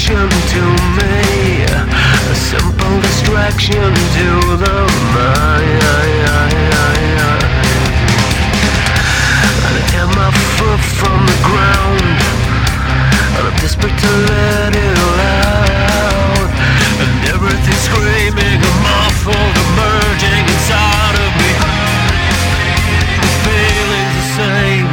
attraction to me, a simple distraction to the mind. And I tear my foot from the ground, and I'm desperate to let it out. And everything's screaming, I'm muffled, emerging inside of me. The feeling's the same.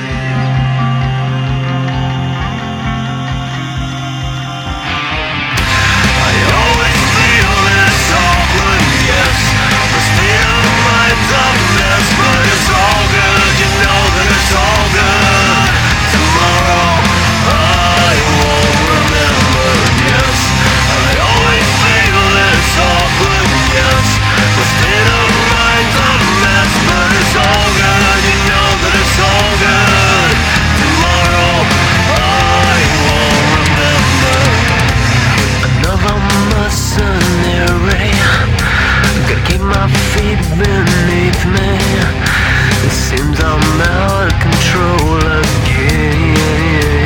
I always feel this awkward, yes. The state of mind's a mess, but it's all good, you know that it's all good. Tomorrow I won't remember, yes. I always feel this awkward, yes. The state of mind's a mess, but it's all good, you know that it's all good. Tomorrow I won't remember. Another mercenary, gotta keep my feet beneath me. It seems I'm out of control again.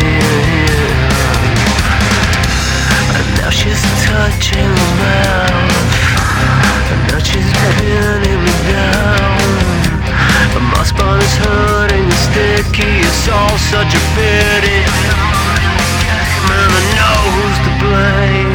And now she's touching my mouth, and now she's pinning me down. And my spine is hurting and sticky, it's all such a pity. Man, I know who's to blame.